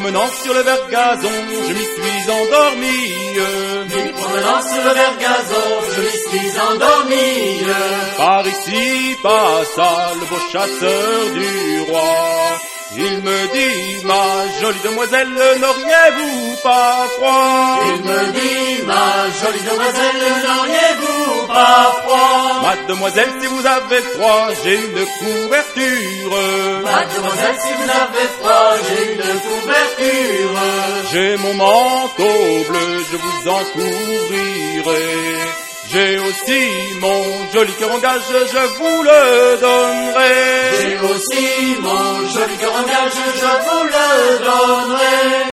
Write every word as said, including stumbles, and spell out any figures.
promenant sur le vert gazon, je m'y suis endormi. M'y promenant sur le vert gazon, je m'y suis endormi. Par ici passa le beau chasseur du roi. Il me dit, ma jolie demoiselle, n'auriez-vous pas froid? Il me dit, ma jolie demoiselle, n'auriez-vous pas froid? Mademoiselle, si vous avez froid, j'ai une couverture. Mademoiselle, si vous avez froid, j'ai une couverture. J'ai mon manteau bleu, je vous en couvrirai. J'ai aussi mon joli cœur en gage, je vous le donnerai. J'ai aussi mon joli cœur en gage, je vous le donnerai.